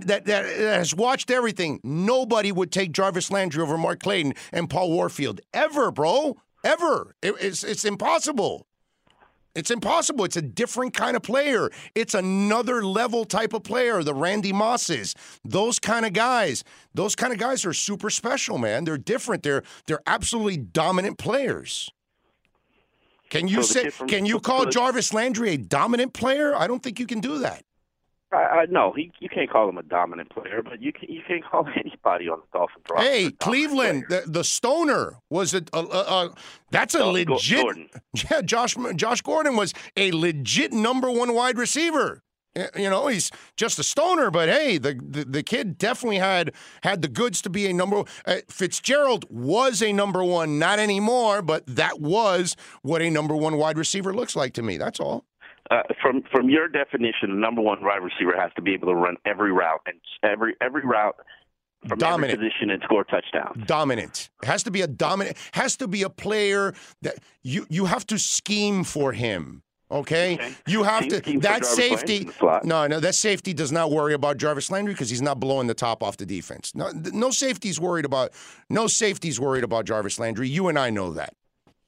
watched everything. Nobody would take Jarvis Landry over Mark Clayton and Paul Warfield. Ever, bro. Ever. It's impossible. It's impossible. It's a different kind of player. It's another level type of player, the Randy Mosses. Those kind of guys are super special, man. They're different. They're absolutely dominant players. Can you call Jarvis Landry a dominant player? I don't think you can do that. No, you can't call him a dominant player, but you can't call anybody on the Dolphins roster. Hey, Cleveland, the Stoner was that's a legit. Gordon. Yeah, Josh Gordon was a legit number one wide receiver. He's just a stoner, but hey, the kid definitely had the goods to be a number. Fitzgerald was a number one, not anymore, but that was what a number one wide receiver looks like to me. That's all. From your definition, the number one wide receiver has to be able to run every route and every route from dominant every position and score touchdowns. Dominant. It has to be a dominant. Has to be a player that you have to scheme for him. Okay? You have to. That safety. No, that safety does not worry about Jarvis Landry because he's not blowing the top off the defense. No safety's worried about Jarvis Landry. You and I know that.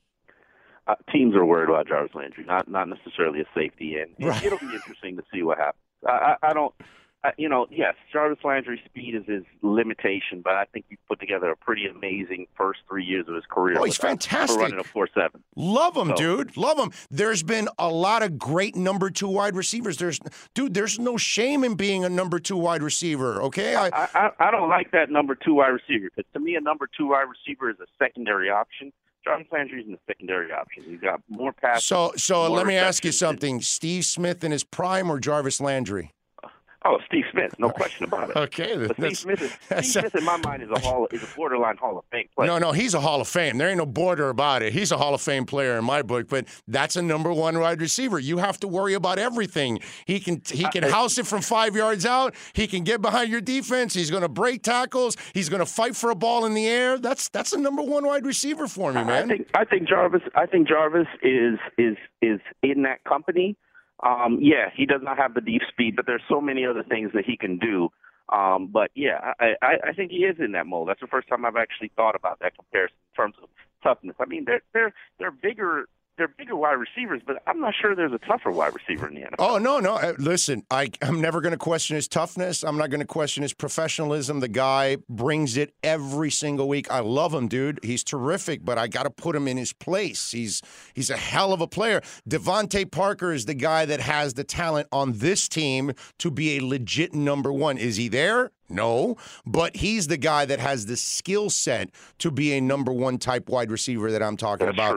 Teams are worried about Jarvis Landry, not necessarily a safety. And right. It'll be interesting to see what happens. Yes, Jarvis Landry's speed is his limitation, but I think he put together a pretty amazing first 3 years of his career. Oh, he's fantastic. Running a 4.7. Love him, dude. Love him. There's been a lot of great number two wide receivers. There's no shame in being a number two wide receiver, okay? I don't like that number two wide receiver because to me a number two wide receiver is a secondary option. Jarvis Landry is a secondary option. He's got more passes. So let me ask you something. Steve Smith in his prime or Jarvis Landry? Oh, Steve Smith, no question about it. Okay, but Steve Smith, in my mind, is a borderline Hall of Fame player. No, he's a Hall of Fame. There ain't no border about it. He's a Hall of Fame player in my book. But that's a number one wide receiver. You have to worry about everything. He can house it from 5 yards out. He can get behind your defense. He's going to break tackles. He's going to fight for a ball in the air. That's a number one wide receiver for me, man. I think Jarvis is in that company. He does not have the deep speed, but there's so many other things that he can do. But I think he is in that mold. That's the first time I've actually thought about that comparison in terms of toughness. I mean, they're bigger wide receivers, but I'm not sure there's a tougher wide receiver in the NFL. Oh, no. Listen, I'm never going to question his toughness. I'm not going to question his professionalism. The guy brings it every single week. I love him, dude. He's terrific, but I got to put him in his place. He's a hell of a player. Devontae Parker is the guy that has the talent on this team to be a legit number one. Is he there? No, but he's the guy that has the skill set to be a number one type wide receiver that I'm talking about. True.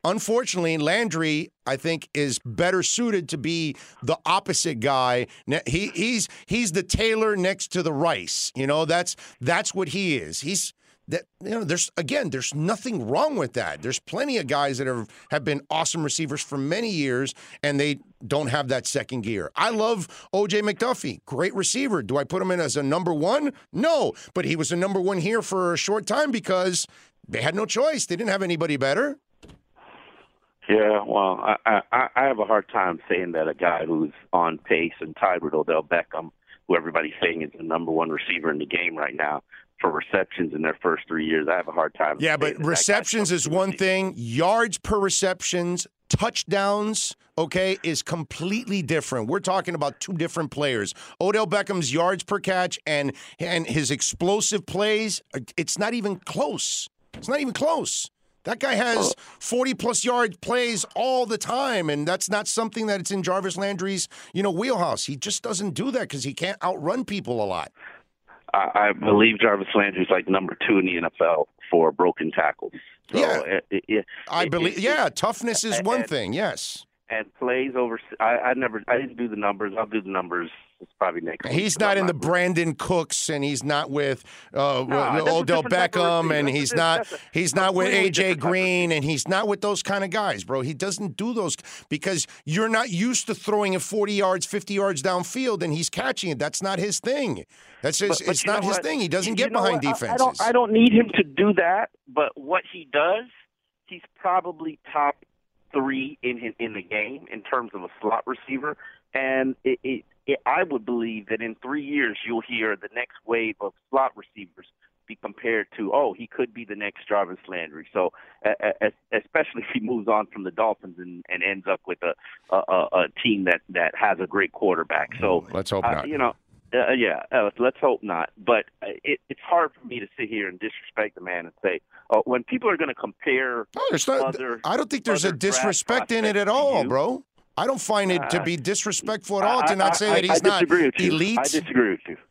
unfortunately, Landry, I think, is better suited to be the opposite guy. He's the Taylor next to the Rice. That's what he is. There's nothing wrong with that. There's plenty of guys that have been awesome receivers for many years, and they don't have that second gear. I love O.J. McDuffie. Great receiver. Do I put him in as a number one? No, but he was a number one here for a short time because they had no choice. They didn't have anybody better. Yeah, well, I have a hard time saying that a guy who's on pace and tied with Odell Beckham, who everybody's saying is the number one receiver in the game right now, for receptions in their first 3 years, I have a hard time. Yeah, but receptions is one thing. Yards per receptions, touchdowns, okay, is completely different. We're talking about two different players. Odell Beckham's yards per catch and his explosive plays, it's not even close. It's not even close. That guy has 40-plus yard plays all the time, and that's not something that's in Jarvis Landry's, wheelhouse. He just doesn't do that because he can't outrun people a lot. I believe Jarvis Landry's like number 2 in the NFL for broken tackles. So toughness is one thing, yes. And plays over. I didn't do the numbers. I'll do the numbers. It's probably next week. He's not in the Brandon Cooks, and he's not with Odell Beckham, and he's not with A.J. Green, and he's not with those kind of guys, bro. He doesn't do those because you're not used to throwing it 40 yards, 50 yards downfield, and he's catching it. That's not his thing. It's not his thing. He doesn't get behind defenses. I don't need him to do that, but what he does, he's probably top 3 in the game in terms of a slot receiver, and I would believe that in 3 years you'll hear the next wave of slot receivers be compared to, he could be the next Jarvis Landry. So especially if he moves on from the Dolphins and ends up with a team that has a great quarterback. So let's hope not. Let's hope not. But it's hard for me to sit here and disrespect the man and say, when people are going to compare I don't think there's a disrespect in it at all, bro. I don't find it to be disrespectful at all to not say that he's not elite. I disagree with you.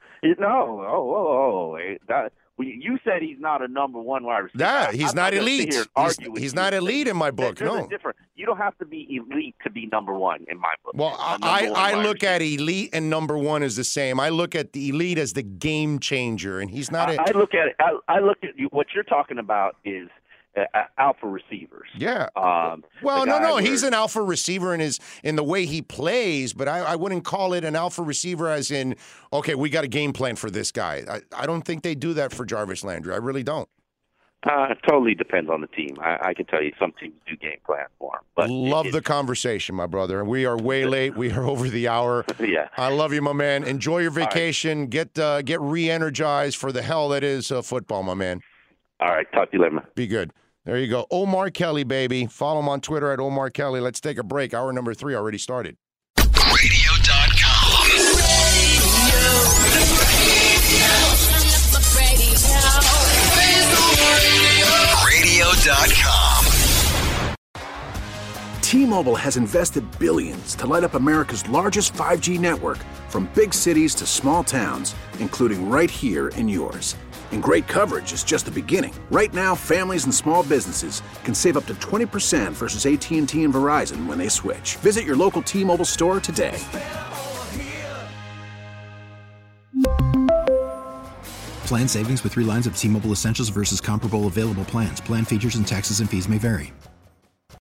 No. You said he's not a number one wide receiver. Yeah, he's not elite. He's not elite in my book. No. You don't have to be elite to be number one in my book. Well, I look at elite and number one as the same. I look at the elite as the game changer, and he's not. I look at it. I look at you. What you're talking about is alpha receivers. Yeah. No. He's an alpha receiver in the way he plays, but I wouldn't call it an alpha receiver as in, okay, we got a game plan for this guy. I don't think they do that for Jarvis Landry. I really don't. It totally depends on the team. I can tell you some teams do game plan for him. But love the conversation, my brother. We are way late. We are over the hour. Yeah. I love you, my man. Enjoy your vacation. Right. Get re-energized for the hell that is football, my man. All right. Talk to you later, man. Be good. There you go. Omar Kelly, baby. Follow him on Twitter at Omar Kelly. Let's take a break. Hour number 3 already started. Radio.com. Radio.com. T-Mobile has invested billions to light up America's largest 5G network, from big cities to small towns, including right here in yours. And great coverage is just the beginning. Right now, families and small businesses can save up to 20% versus AT&T and Verizon when they switch. Visit your local T-Mobile store today. Plan savings with 3 lines of T-Mobile Essentials versus comparable available plans. Plan features and taxes and fees may vary.